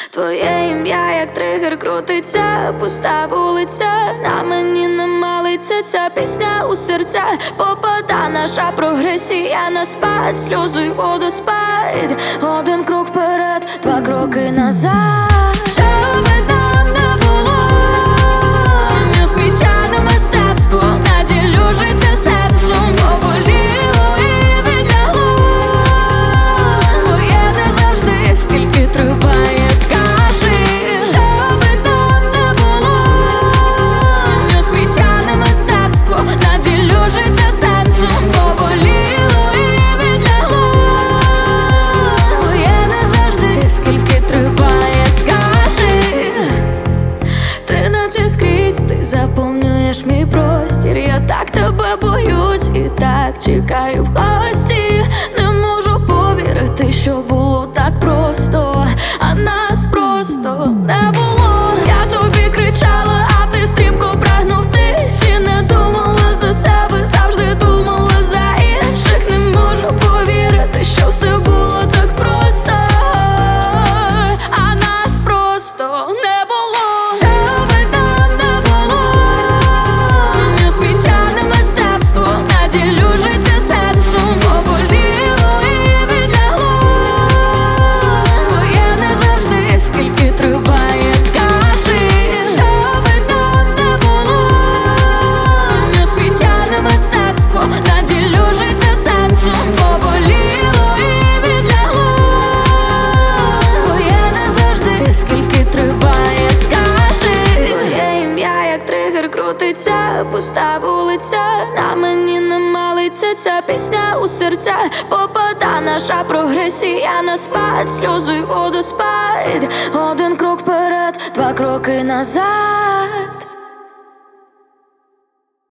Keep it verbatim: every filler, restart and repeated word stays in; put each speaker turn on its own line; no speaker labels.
Твоє ім'я, як тригер, крутиться, пуста вулиця, на мені не малиться ця пісня у серця. Попада наша прогресія на спад, сльозу й водоспад. Один крок вперед, два кроки назад. Що би там не було, не сміття, мистецтво, наділю життя серцем, поболіло і відлягло. Твоє не завжди, скільки триває, скажи. Що би там не було, не сміття, мистецтво, наділю життя серцем, поболіло і відлягло. Твоє не завжди, скільки триває, скажи. Ти наче скрізь, ти заповнюєш мій простір. Я так тебе боюсь і так чекаю в гості. Не можу повірити, що було так просто, а нас просто не було. Я тобі кричала, а ти стрімко прагнув тиші. Не думала за себе, завжди думала за інших. Не можу повірити, що все було так просто, а нас просто не було. Що би там не було, не сміття, не мистецтво, наділю життя серцем, поболіло і відлягло. Твоє не завжди, скільки триває, скажи. Що би там не було, не сміття, не мистецтво, наділю життя серцем, поболіло і відлягло. Твоє не завжди, скільки триває, скажи. Твоє ім'я, як тригер, крутиться, пуста вулиця, на мені не малиться ця пісня у серця. Попада наша прогресія на спад, сльозу й водоспад. Один крок вперед, два кроки назад.